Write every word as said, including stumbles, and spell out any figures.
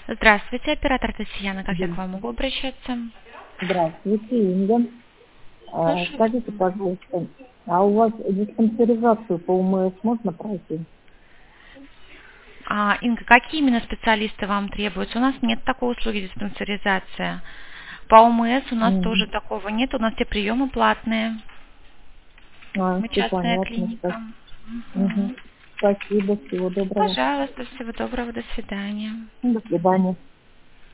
Здравствуйте, оператор Татьяна, как я Да. к вам могу обращаться? Здравствуйте, Инга. А, Слушаю вас. Скажите, пожалуйста, а у вас диспансеризацию по УМС можно пройти? А, Инга, какие именно специалисты вам требуются? У нас нет такой услуги диспансеризация. По ОМС у нас Мгм. тоже такого нет, у нас все приемы платные. А, Мы все частная понятно. клиника. спа- Мгм. Мгм. Спасибо, всего доброго. Пожалуйста, всего доброго, до свидания. До свидания.